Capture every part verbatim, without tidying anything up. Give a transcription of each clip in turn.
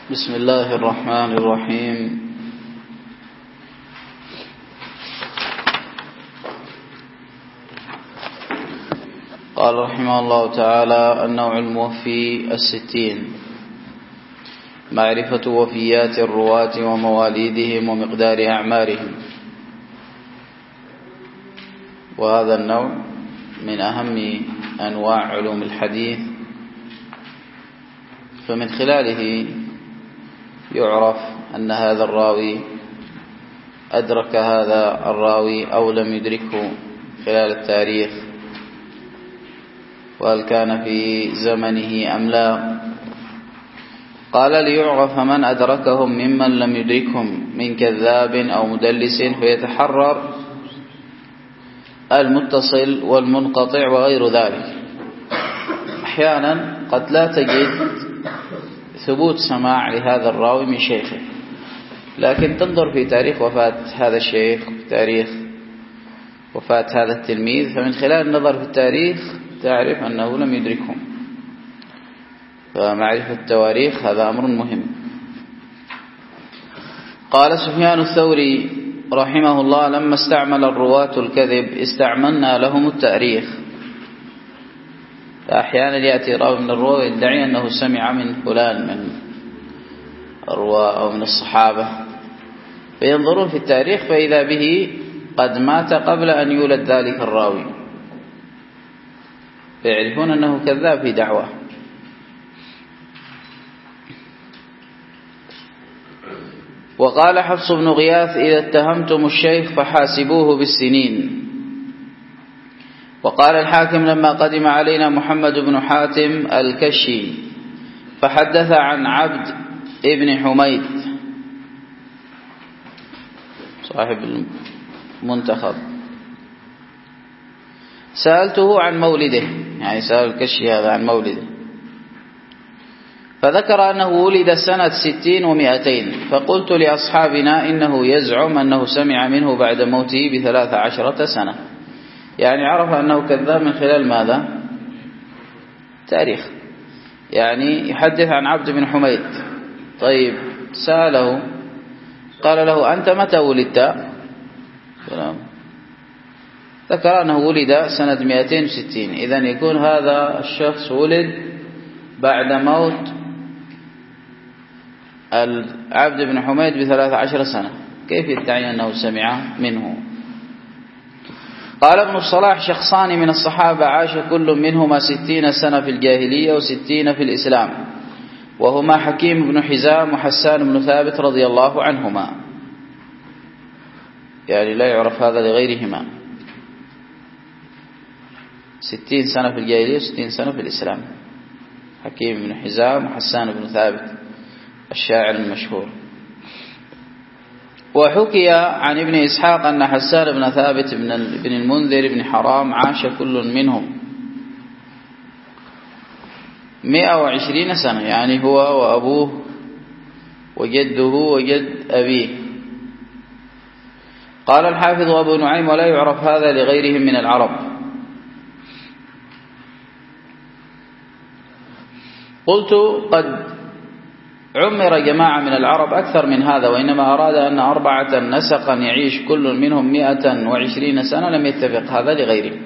بسم الله الرحمن الرحيم. قال رحمه الله تعالى: النوع الموفي الستين، معرفة وفيات الرواة ومواليدهم ومقدار أعمارهم. وهذا النوع من أهم أنواع علوم الحديث، فمن خلاله يعرف أن هذا الراوي أدرك هذا الراوي أو لم يدركه خلال التاريخ، وهل كان في زمنه أم لا. قال: ليعرف من أدركهم ممن لم يدركهم من كذاب أو مدلس، فيتحرر المتصل والمنقطع وغير ذلك. أحيانا قد لا تجد ثبوت سماع لهذا الراوي من شيخه، لكن تنظر في تاريخ وفاة هذا الشيخ، تاريخ وفاة هذا التلميذ، فمن خلال النظر في التاريخ تعرف أنه لم يدركهم. فمعرفة التواريخ هذا أمر مهم. قال سفيان الثوري رحمه الله: لما استعمل الرواة الكذب استعملنا لهم التاريخ. فأحيانا يأتي راوي من الرواة يدعي أنه سمع من فلان من الرواة أو من الصحابة، فينظرون في التاريخ فإذا به قد مات قبل أن يولد ذلك الراوي، فيعرفون أنه كذاب في دعوة. وقال حفص بن غياث: إذا اتهمتم الشيخ فحاسبوه بالسنين. وقال الحاكم: لما قدم علينا محمد بن حاتم الكشي فحدث عن عبد ابن حميد صاحب المنتخب، سألته عن مولده، يعني سأل الكشي هذا عن مولده، فذكر أنه ولد سنة ستين ومئتين، فقلت لأصحابنا إنه يزعم أنه سمع منه بعد موته بثلاث عشرة سنة. يعني عرف أنه كذاب من خلال ماذا؟ تاريخ. يعني يحدث عن عبد بن حميد. طيب سأله قال له: أنت متى ولدت؟ ذكر أنه ولد سنة مئتين وستين، إذن يكون هذا الشخص ولد بعد موت عبد بن حميد بثلاث عشر سنة، كيف يدعي أنه سمع منه؟ قال ابن الصلاح: شخصان من الصحابة عاش كل منهما ستين سنة في الجاهلية وستين في الإسلام، وهما حكيم بن حزام وحسان بن ثابت رضي الله عنهما. يعني لا يعرف هذا لغيرهما، ستين سنة في الجاهلية وستين سنة في الإسلام، حكيم بن حزام وحسان بن ثابت الشاعر المشهور. وحكي عن ابن إسحاق أن حسان بن ثابت بن المنذر بن حرام عاش كل منهم مئة وعشرين سنة، يعني هو وأبوه وجده وجد أبيه. قال الحافظ أبو نعيم: ولا يعرف هذا لغيرهم من العرب. قلت: قد عمر جماعة من العرب أكثر من هذا، وإنما أراد أن أربعة نسقا يعيش كل منهم مئة وعشرين سنة، لم يتفق هذا لغيره،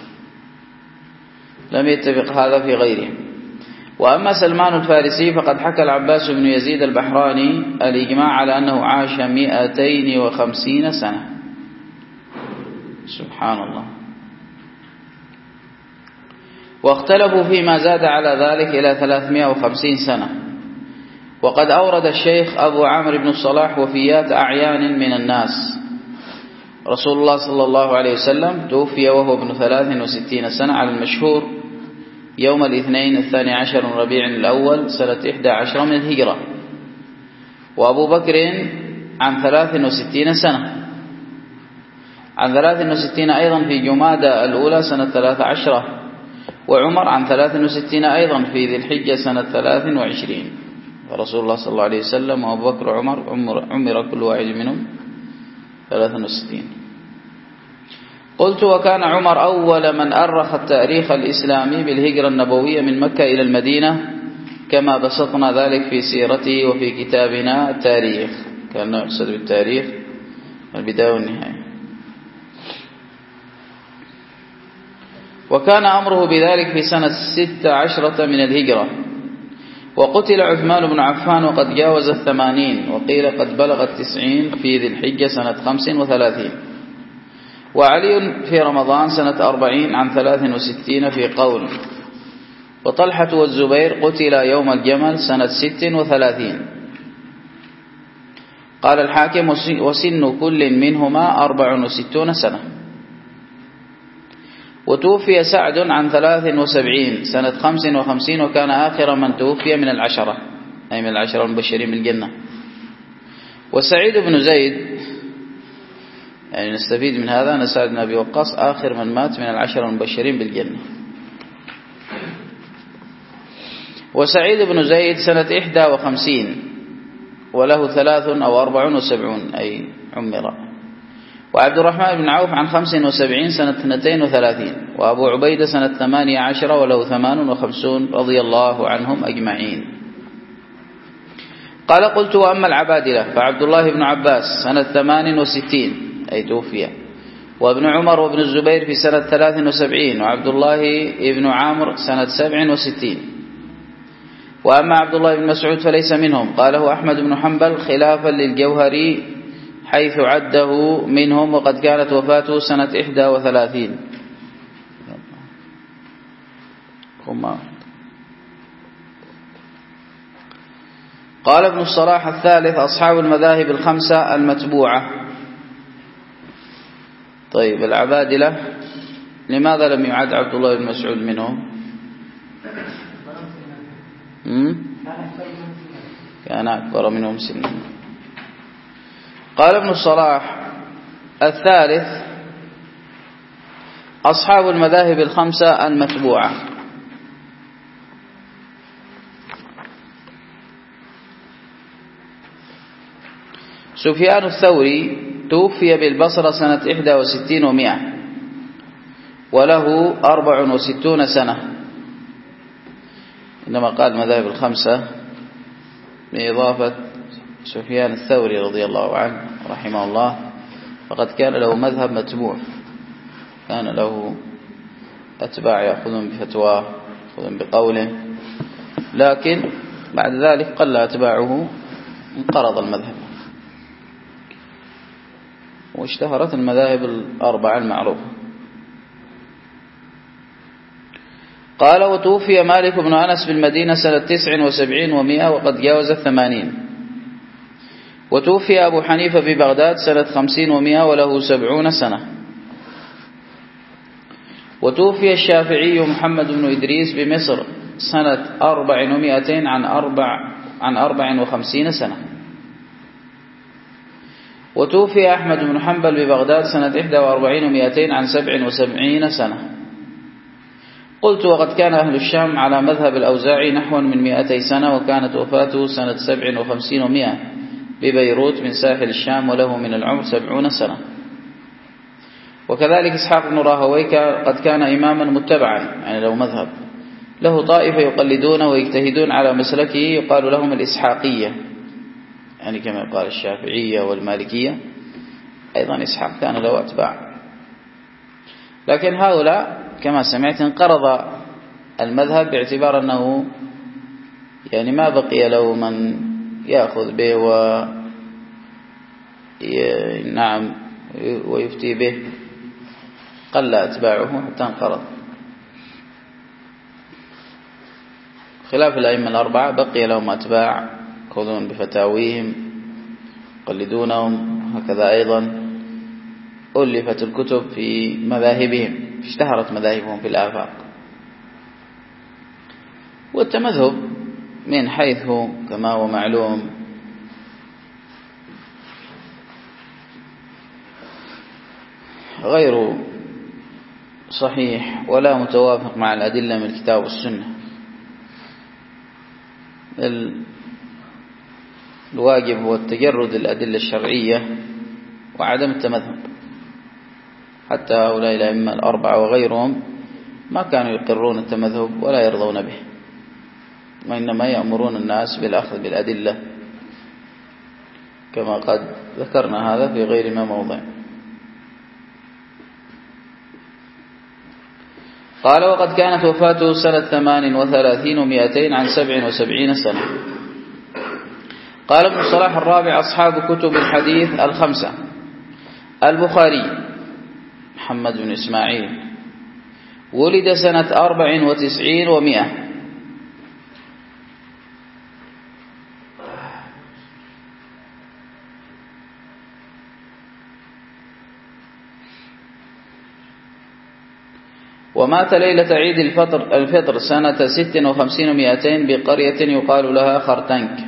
لم يتفق هذا في غيره. وأما سلمان الفارسي فقد حكى العباس بن يزيد البحراني الإجماع على أنه عاش مئتين وخمسين سنة. سبحان الله. واختلفوا فيما زاد على ذلك إلى ثلاثمائة وخمسين سنة. وقد أورد الشيخ أبو عامر بن الصلاح وفيات أعيان من الناس. رسول الله صلى الله عليه وسلم توفي وهو ابن ثلاث وستين سنة على المشهور يوم الاثنين الثاني عشر من ربيع الأول سنة إحدى عشر من الهجرة، وأبو بكر عن ثلاث وستين سنة، عن ثلاث وستين أيضا في جمادى الأولى سنة ثلاث عشرة، وعمر عن ثلاث وستين أيضا في ذي الحجة سنة ثلاث وعشرين. رسول الله صلى الله عليه وسلم وأبو بكر وعمر عمر, عمر كل واحد منهم ثلاث وستين. قلت: وكان عمر أول من أرخ التاريخ الإسلامي بالهجرة النبوية من مكة إلى المدينة كما بسطنا ذلك في سيرته وفي كتابنا التاريخ، كان يقصد بالتاريخ البداية والنهاية. وكان أمره بذلك في سنة ست عشرة من الهجرة. وقتل عثمان بن عفان وقد جاوز الثمانين، وقيل قد بلغ التسعين في ذي الحجة سنة خمس وثلاثين. وعلي في رمضان سنة أربعين عن ثلاث وستين في قول. وطلحة والزبير قتل يوم الجمل سنة ست وثلاثين. قال الحاكم وسن كل منهما أربع وستون سنة. وتوفي سعد عن ثلاث وسبعين سنة خمس وخمسين، وكان آخر من توفي من العشرة، أي من العشرة المبشرين بالجنة. وسعيد بن زيد، يعني نستفيد من هذا أن سعد بن أبي وقاص آخر من مات من العشرة المبشرين بالجنة. وسعيد بن زيد سنة إحدى وخمسين، وله ثلاث أو أربع وسبعون أي عمر. وعبد الرحمن بن عوف عن خمس وسبعين سنة اثنتين وثلاثين. وأبو عبيدة سنة ثمانية عشر وله ثمان وخمسون رضي الله عنهم أجمعين. قال قلت وأما العبادلة فعبد الله بن عباس سنة ثمان وستين أي توفي، وابن عمر وابن الزبير في سنة ثلاث وسبعين، وعبد الله بن عامر سنة سبع وستين. وأما عبد الله بن مسعود فليس منهم، قاله أحمد بن حنبل خلافا للجوهري حيث عده منهم، وقد كانت وفاته سنة إحدى وثلاثين. قال ابن الصلاح الثالث أصحاب المذاهب الخمسة المتبوعة. طيب العبادلة لماذا لم يعد عبد الله بن مسعود منهم؟ كان أكبر منهم سنا. قال ابن الصلاح الثالث أصحاب المذاهب الخمسة المتبوعة. سفيان الثوري توفي بالبصرة سنة إحدى وستين ومئة، وله أربع وستون سنة. إنما قال المذاهب الخمسة بإضافة سفيان الثوري رضي الله عنه رحمه الله، فقد كان له مذهب متبوع، كان له أتباع يأخذون بفتواه يأخذون بقوله، لكن بعد ذلك قل أتباعه، انقرض المذهب، واشتهرت المذاهب الأربعة المعروفة. قال وتوفي مالك بن أنس بالمدينة سنة تسع وسبعين ومئة وقد جاوز الثمانين. وتوفي أبو حنيفة ببغداد سنة خمسين ومئة وله سبعون سنة. وتوفي الشافعي محمد بن إدريس بمصر سنة أربع ومئتين عن أربع عن أربع وخمسين سنة. وتوفي أحمد بن حنبل ببغداد سنة إحدى وأربعين ومئتين عن سبع وسبعين سنة. قلت وقد كان أهل الشام على مذهب الأوزاعي نحو من مئتي سنة، وكانت وفاته سنة سبع وخمسين ومئة ببيروت من ساحل الشام، وله من العمر سبعون سنة. وكذلك إسحاق بن راهويه قد كان إماما متبعا، يعني له مذهب، له طائفة يقلدون ويجتهدون على مسلكه يقال لهم الإسحاقية، يعني كما يقال الشافعية والمالكية، أيضا إسحاق كان له أتباع. لكن هؤلاء كما سمعت انقرض المذهب باعتبار أنه يعني ما بقي له من يأخذ به و نعم ويفتي به، قل أتباعه حتى انقرض. خلاف الأئمة الأربعة بقي لهم أتباع يأخذون بفتاويهم يقلدونهم، هكذا أيضا ألفت الكتب في مذاهبهم، اشتهرت مذاهبهم في الآفاق. والتمذهب من حيث كما هو معلوم غير صحيح ولا متوافق مع الأدلة من الكتاب والسنة. الواجب هو التجرد الأدلة الشرعية وعدم التمذهب. حتى هؤلاء الأئمة الأربعة وغيرهم ما كانوا يقرون التمذهب ولا يرضون به، وإنما يأمرون الناس بالأخذ بالأدلة كما قد ذكرنا هذا في غير ما موضع. قال وقد كانت وفاته سنة ثمان وثلاثين ومئتين عن سبع وسبعين سنة. قال ابن الصلاح الرابع أصحاب كتب الحديث الخمسة: البخاري محمد بن إسماعيل ولد سنة أربع وتسعين ومئة، ومات ليلة عيد الفطر, الفطر سنة ست وخمسين ومئتين بقرية يقال لها خرتنك.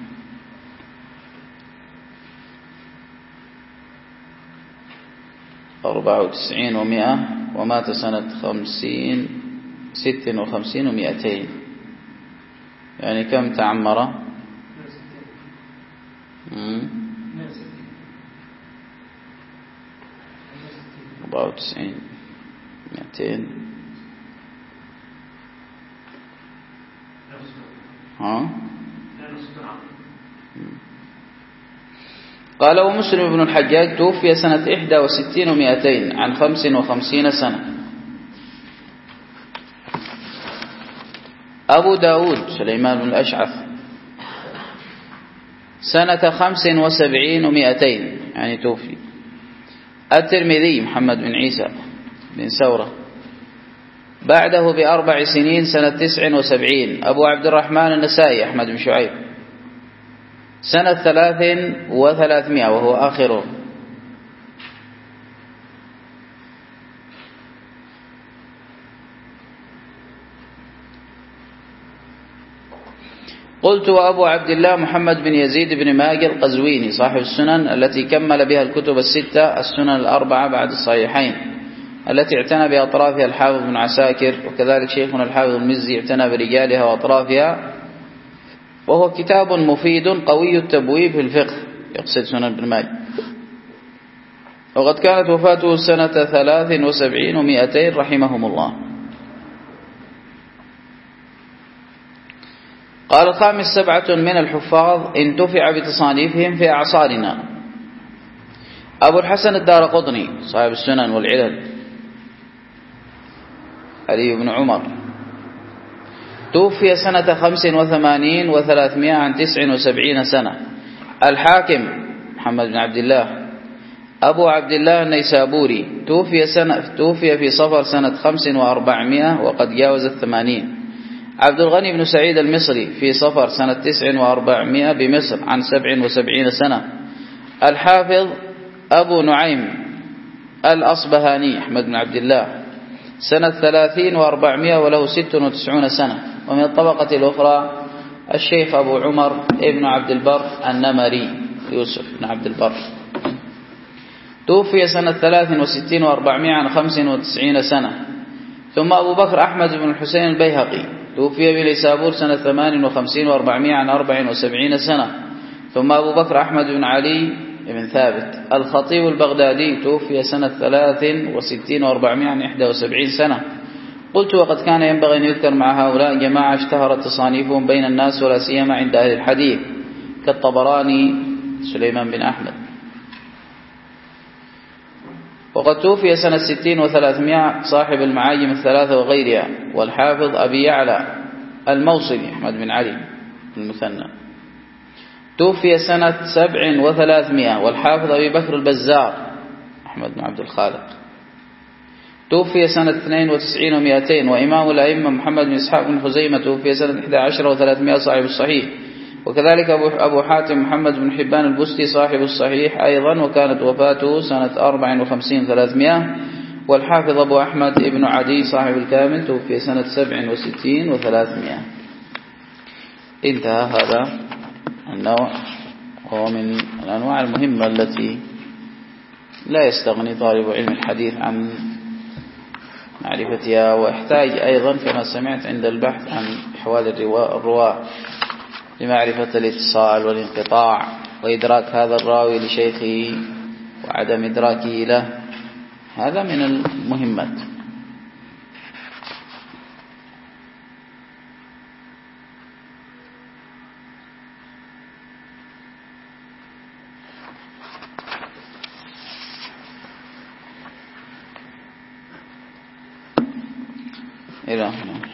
أربع وتسعين ومئة ومات سنة خمسين ست وخمسين ومئتين، يعني كم تعمر؟ أربع وتسعين مئتين. ها؟ قال ومسلم بن الحجاج توفي سنة إحدى وستين ومئتين عن خمس وخمسين سنة. أبو داود سليمان بن الأشعث سنة خمس وسبعين ومئتين يعني توفي. الترمذي محمد بن عيسى بن ثورة بعده بأربع سنين سنة تسع وسبعين. أبو عبد الرحمن النسائي أحمد بن شعيب سنة ثلاث وثلاثمائة وهو آخره. قلت وأبو عبد الله محمد بن يزيد بن ماجه القزويني صاحب السنن التي كمل بها الكتب الستة السنن الأربعة بعد الصحيحين التي اعتنى بأطرافها الحافظ بن عساكر، وكذلك شيخنا الحافظ المزي اعتنى برجالها وأطرافها، وهو كتاب مفيد قوي التبويب في الفقه، يقصد سنن ابن ماجه. وقد كانت وفاته سنة ثلاث وسبعين ومئتين رحمهم الله. قال الخامس سبعة من الحفاظ انتفع بتصانيفهم في أعصارنا: أبو الحسن الدارقطني صاحب السنن والعلل علي بن عمر توفي سنة خمس وثمانين وثلاثمائة عن تسع وسبعين سنة. الحاكم محمد بن عبد الله أبو عبد الله النيسابوري توفي, سنة توفي في صفر سنة خمس وأربعمائة وقد جاوز الثمانين. عبد الغني بن سعيد المصري في صفر سنة تسع وأربعمائة بمصر عن سبع وسبعين سنة. الحافظ أبو نعيم الأصبهاني أحمد بن عبد الله سنة ثلاثين وأربعمائة وله ست وتسعون سنة. ومن الطبقة الأخرى الشيخ أبو عمر ابن عبد البر النمري يوسف بن عبد البر توفي سنة ثلاث وستين وأربعمائة عن خمس وتسعين سنة. ثم أبو بكر أحمد بن الحسين البيهقي توفي بليسابور سنة ثمان وخمسين وأربعمائة عن أربع وسبعين سنة. ثم أبو بكر أحمد بن علي بن ثابت الخطيب البغدادي توفي سنة ثلاث وستين وأربعمائة عن إحدى وسبعين سنة. قلت وقد كان ينبغي أن يذكر مع هؤلاء جماعة اشتهرت تصانيفهم بين الناس ولا سيما عند أهل الحديث كالطبراني سليمان بن أحمد. وقد توفي سنة ستين وثلاثمائة صاحب المعاجم الثلاثة وغيرها والحافظ أبي يعلى الموصلي أحمد بن علي المثنى توفي سنة سبع وثلاثمائة والحافظ أبي بكر البزار أحمد بن عبد الخالق توفي سنة اثنين وتسعين ومئتين. وإمام الأئمة محمد بن إسحاق بن خزيمة توفي سنة إحدى عشر وثلاثمائة صاحب الصحيح. وكذلك أبو حاتم محمد بن حبان البستي صاحب الصحيح أيضا وكانت وفاته سنة أربع وخمسين وثلاثمائة. والحافظ أبو أحمد ابن عدي صاحب الكامل توفي سنة سبع وستين وثلاثمائة. انتهى هذا النوع، وهو من الأنواع المهمة التي لا يستغني طالب علم الحديث عن معرفتها، ويحتاج أيضا كما سمعت عند البحث عن أحوال الرواة لمعرفة الاتصال والانقطاع وإدراك هذا الراوي لشيخه وعدم إدراكه له، هذا من المهمات. إلى هنا.